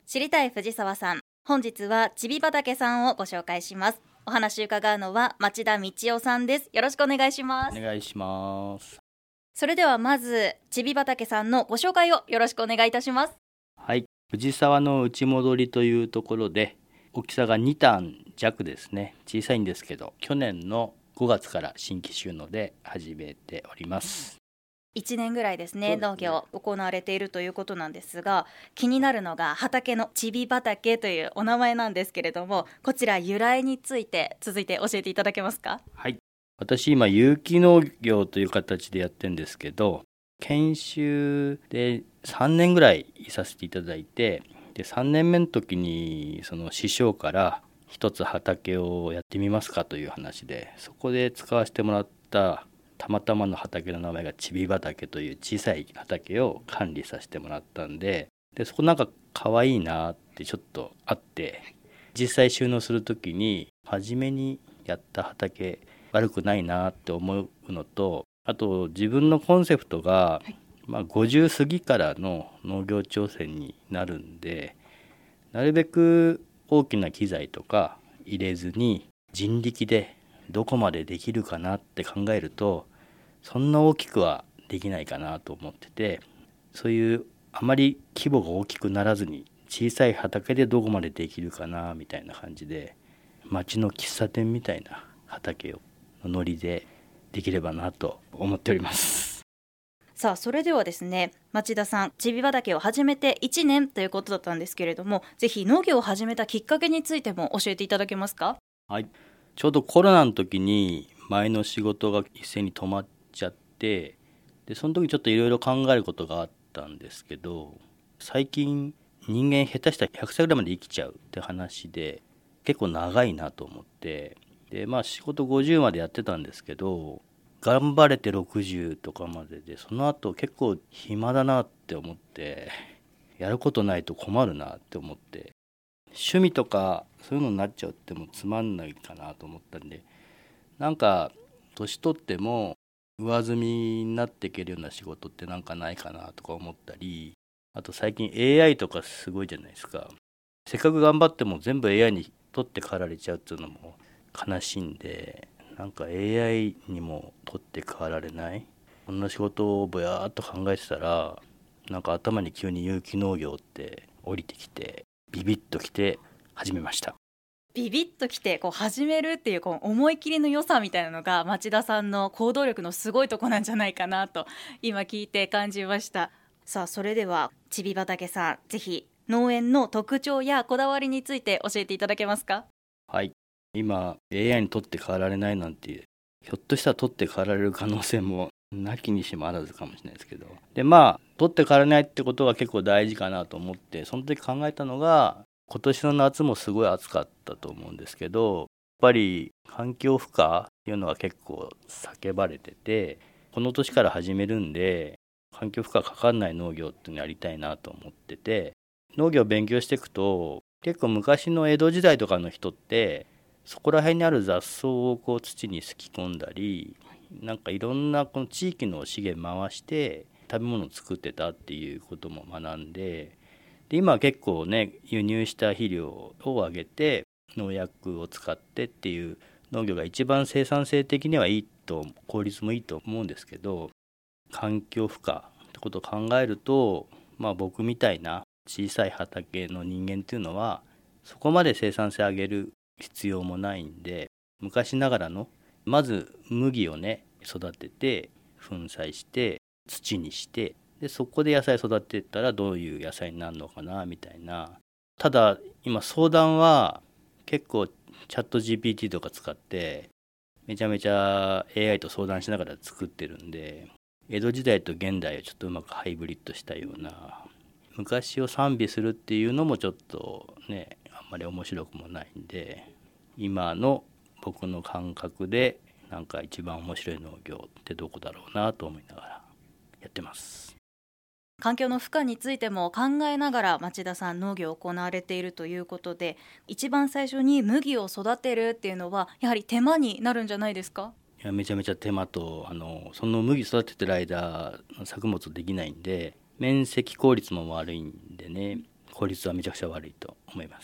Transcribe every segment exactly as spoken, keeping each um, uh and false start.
知りたい藤沢さん、本日はちび畑さんをご紹介します。お話伺うのは町田道夫さんです。よろしくお願いします。 お願いします。 それではまずちび畑さんのご紹介をよろしくお願いいたします。 はい、藤沢の内戻りというところで大きさがにタン弱ですね。小さいんですけど、去年のごがつから新規収納で始めております。 いちねんぐらいですね、 そうですね農業行われているということなんですが、気になるのが畑のちび畑というお名前なんですけれども、こちら由来について続いて教えていただけますか？ はい、私今有機農業という形でやってるんですけど、研修でさんねんぐらいいさせていただいて、でさんねんめの時にその師匠から一つ畑をやってみますかという話で、そこで使わせてもらったたまたまの畑の名前がちび畑という小さい畑を管理させてもらったんで、でそこなんか可愛いなってちょっとあって、実際収納する時に初めにやった畑悪くないなって思うのと、あと自分のコンセプトが、まあ、ごじゅう過ぎからの農業挑戦になるんで、なるべく大きな機材とか入れずに人力でどこまでできるかなって考えると、そんな大きくはできないかなと思ってて、そういうあまり規模が大きくならずに小さい畑でどこまでできるかなみたいな感じで、町の喫茶店みたいな畑をノリでできればなと思っております。 さあ、それではですね、町田さんちび畑を始めていちねんということだったんですけれども、ぜひ農業を始めたきっかけについても教えていただけますか？ はい、ちょうどコロナの時に前の仕事が一斉に止まっちゃって、でその時ちょっといろいろ考えることがあったんですけど、最近人間下手したらひゃくさいぐらいまで生きちゃうって話で結構長いなと思って、でまあ仕事ごじゅうまでやってたんですけど、頑張れてろくじゅうとかまでで、その後結構暇だなって思って、やることないと困るなって思って、趣味とかそういうのになっちゃってもつまんないかなと思ったんで、なんか年取っても上積みになっていけるような仕事ってなんかないかなとか思ったり、あと最近 エーアイ とかすごいじゃないですか。せっかく頑張っても全部 エーアイ に取って代わられちゃうっていうのも悲しいんで、なんか エーアイ にも取って代わられない、こんな仕事をぼやーっと考えてたら、なんか頭に急に有機農業って降りてきて、ビビッときて始めました。 ビビッときてこう始めるっていうこう思い切りの良さみたいなのが町田さんの行動力のすごいとこなんじゃないかなと今聞いて感じました。さあ、それではちび畑さん、ぜひ農園の特徴やこだわりについて教えていただけますか？ はい、今 エーアイ に取って代わられないなんて、ひょっとしたら取って代わられる可能性もなきにしもあらずかもしれないですけど、でまあ取って代わられないってことが結構大事かなと思って、その時考えたのが、今年の夏もすごい暑かったと思うんですけど、やっぱり環境負荷っていうのが結構叫ばれてて、この年から始めるんで環境負荷かかんない農業っていうのやりたいなと思ってて、農業を勉強していくと結構昔の江戸時代とかの人ってそこら辺にある雑草をこう土にすき込んだり、なんかいろんなこの地域の資源回して食べ物を作ってたっていうことも学んで、で今は結構ね輸入した肥料を上げて農薬を使ってっていう農業が一番生産性的にはいいと、効率もいいと思うんですけど、環境負荷ってことを考えると、まあ僕みたいな小さい畑の人間っていうのはそこまで生産性上げる必要もないんで、昔ながらのまず麦をね育てて粉砕して土にして、でそこで野菜育てたらどういう野菜になるのかなみたいな。ただ今相談は結構チャット ジーピーティー とか使ってめちゃめちゃ エーアイ と相談しながら作ってるんで、江戸時代と現代をちょっとうまくハイブリッドしたような、昔を賛美するっていうのもちょっとねあんまり面白くもないんで、今の僕の感覚でなんか一番面白い農業ってどこだろうなと思いながらやってます。 環境の負荷についても考えながら町田さん農業を行われているということで、一番最初に麦を育てるっていうのはやはり手間になるんじゃないですか？ いやめちゃめちゃ手間と、あのその麦育ててる間作物できないんで面積効率も悪いんでね、 効率はめちゃくちゃ悪いと思います。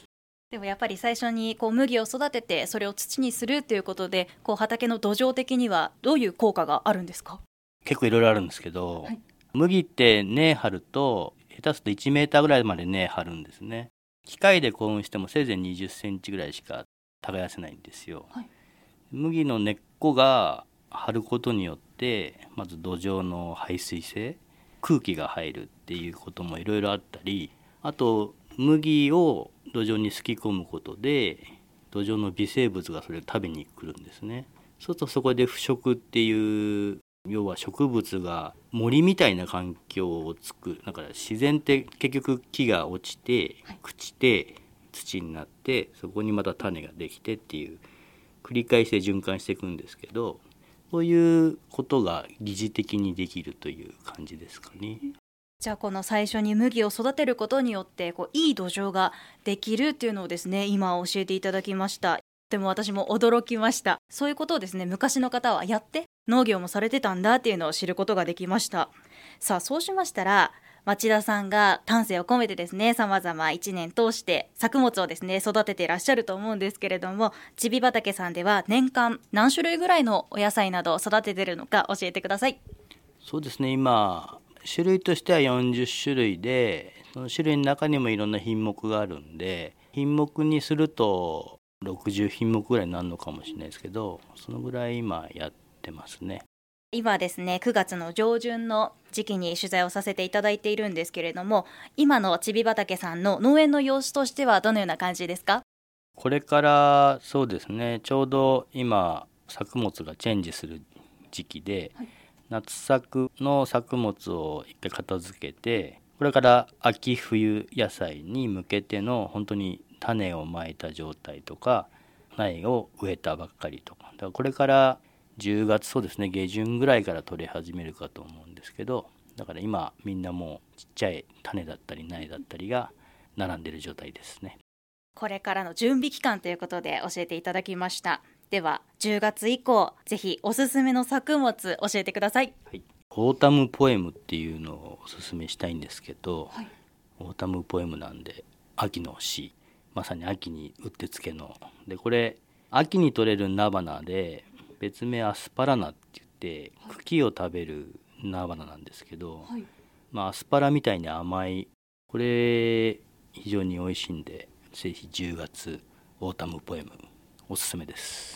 でもやっぱり最初にこう麦を育ててそれを土にするということで、こう畑の土壌的にはどういう効果があるんですか？ 結構いろいろあるんですけど、 はい、 麦って根張ると下手するといちメーターぐらいまで根張るんですね。機械で耕運してもせいぜいにじゅっセンチぐらいしか耕せないんですよ。 はい、 麦の根っこが張ることによってまず土壌の排水性、空気が入るっていうこともいろいろあったり、あと麦を土壌にすき込むことで土壌の微生物がそれを食べに来るんですね。そうするとそこで腐食っていう、要は植物が森みたいな環境を作る。だから自然って結局木が落ちて朽ちて土になって、そこにまた種ができてっていう繰り返しで循環していくんですけど、そういうことが疑似的にできるという感じですかね。 じゃあこの最初に麦を育てることによってこういい土壌ができるっていうのをですね、今教えていただきました。でも私も驚きました。そういうことをですね、昔の方はやって農業もされてたんだっていうのを知ることができました。さあそうしましたら、町田さんが丹精を込めてですね、様々いちねん通して作物をですね育てていらっしゃると思うんですけれども、ちび畑さんでは年間何種類ぐらいのお野菜などを育てているのか教えてください。 そうですね、今種類としてはよんじゅっしゅるいで、その種類の中にもいろんな品目があるんで、品目にするとろくじゅうひんもくぐらいになるのかもしれないですけど、そのぐらい今やってますね。 今ですね、くがつの上旬の時期に取材をさせていただいているんですけれども、今のちび畑さんの農園の様子としてはどのような感じですか？ これからそうですね、ちょうど今作物がチェンジする時期で、はい、夏作の作物を一回片付けて、これから秋冬野菜に向けての本当に種をまいた状態とか苗を植えたばっかりとか、だからこれからじゅうがつ、そうですね、下旬ぐらいから取り始めるかと思うんですけど、だから今みんなもうちっちゃい種だったり苗だったりが並んでいる状態ですね。 これからの準備期間ということで教えていただきました。ではじゅうがつ以降、ぜひおすすめの作物教えてください。 はい、オータムポエムっていうのをおすすめしたいんですけど、はい、オータムポエムなんで秋の詩、まさに秋にうってつけので、これ秋に採れる菜花で別名アスパラナって言って茎を食べる菜花なんですけど、はい、まあ、アスパラみたいに甘い、これ非常に美味しいんで、ぜひじゅうがつオータムポエムおすすめです。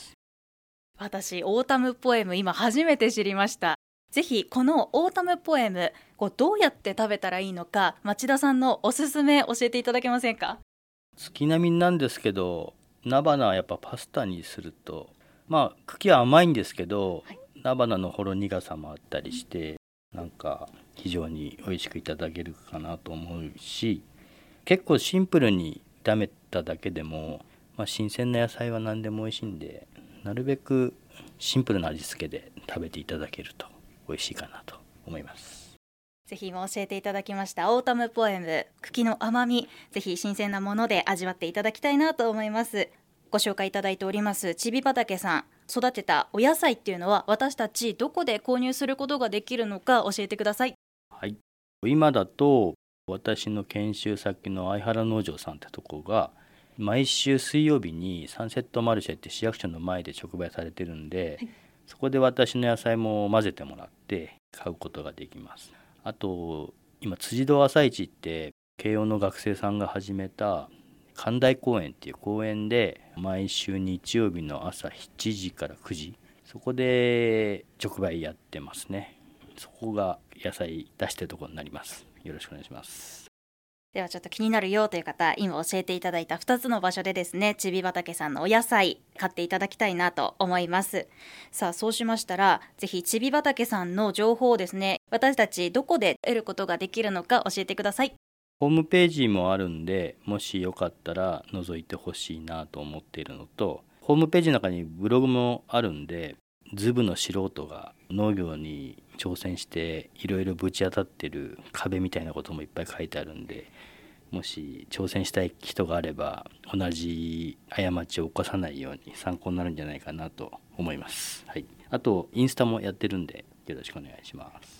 私オータムポエム今初めて知りました。ぜひこのオータムポエム、こうどうやって食べたらいいのか、町田さんのおすすめ教えていただけませんか？ 月並みなんですけど、菜花はやっぱパスタにすると、まあ茎は甘いんですけど、はい、菜花のほろ苦さもあったりして、なんか非常に美味しくいただけるかなと思うし、結構シンプルに炒めただけでも、まあ、新鮮な野菜は何でも美味しいんで、なるべくシンプルな味付けで食べていただけると美味しいかなと思います。 ぜひも教えていただきましたオータムポエム、茎の甘み、ぜひ新鮮なもので味わっていただきたいなと思います。ご紹介いただいておりますちび畑さん、育てたお野菜っていうのは私たちどこで購入することができるのか教えてください。 はい、今だと私の研修先の相原農場さんってとこが毎週水曜日にサンセットマルシェって市役所の前で直売されてるんで、はい、そこで私の野菜も混ぜてもらって買うことができます。あと今辻堂朝市って慶応の学生さんが始めた神台公園っていう公園で毎週日曜日の朝しちじからくじ、そこで直売やってますね。そこが野菜出してるところになります。よろしくお願いします。 ではちょっと気になるよという方、今教えていただいたふたつの場所でですね、ちび畑さんのお野菜買っていただきたいなと思います。さあそうしましたら、ぜひちび畑さんの情報をですね、私たちどこで得ることができるのか教えてください。 ホームページもあるんで、もしよかったら覗いてほしいなと思っているのと、ホームページの中にブログもあるんで、ズブの素人が農業に挑戦していろいろぶち当たってる壁みたいなこともいっぱい書いてあるんで、もし挑戦したい人があれば同じ過ちを起こさないように参考になるんじゃないかなと思います。はい、あとインスタもやってるんでよろしくお願いします。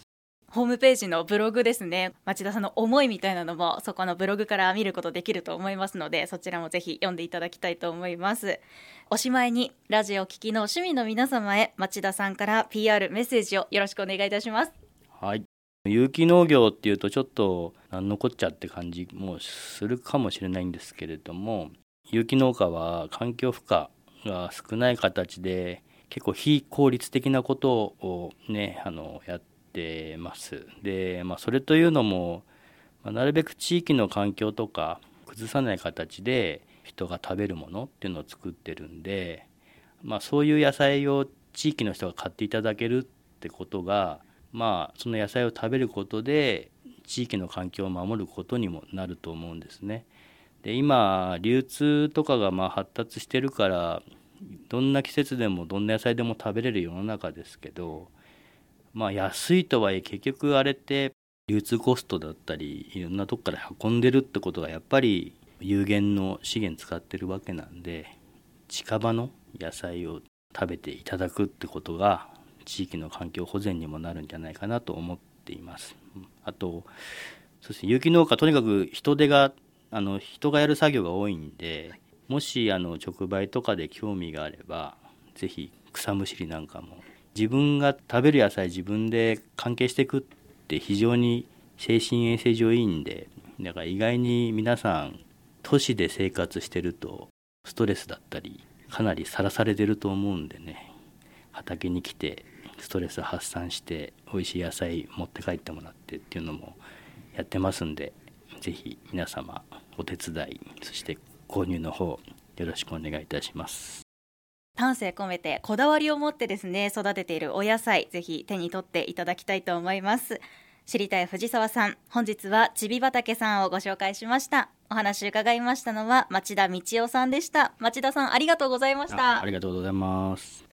ホームページのブログですね、町田さんの思いみたいなのもそこのブログから見ることできると思いますので、そちらもぜひ読んでいただきたいと思います。おしまいにラジオ聴きの趣味の皆様へ町田さんから ピーアール メッセージをよろしくお願いいたします。 はい、有機農業っていうとちょっと何のこっちゃって感じもするかもしれないんですけれども、有機農家は環境負荷が少ない形で結構非効率的なことをねあのやってます。で、まあ、それというのも、まあ、なるべく地域の環境とか崩さない形で人が食べるものっていうのを作ってるんで、まあ、そういう野菜を地域の人が買っていただけるってことが、まあ、その野菜を食べることで地域の環境を守ることにもなると思うんですね。で、今流通とかがまあ発達してるから、どんな季節でもどんな野菜でも食べれる世の中ですけど、まあ安いとはいえ結局あれって流通コストだったりいろんなとこから運んでるってことがやっぱり有限の資源使ってるわけなんで、近場の野菜を食べていただくってことが地域の環境保全にもなるんじゃないかなと思っています。あと、そして有機農家とにかく人手があの人がやる作業が多いんで、もしあの直売とかで興味があればぜひ草むしりなんかも自分が食べる野菜自分で関係していくって非常に精神衛生上いいんで、だから意外に皆さん都市で生活してるとストレスだったりかなりさらされてると思うんでね、畑に来てストレス発散して美味しい野菜持って帰ってもらってっていうのもやってますんで、ぜひ皆様お手伝いそして購入の方よろしくお願いいたします。 丹精込めてこだわりを持ってですね育てているお野菜、ぜひ手に取っていただきたいと思います。知りたい藤沢さん、本日はちび畑さんをご紹介しました。お話伺いましたのは町田道夫さんでした。町田さん、ありがとうございました。 あ、ありがとうございます。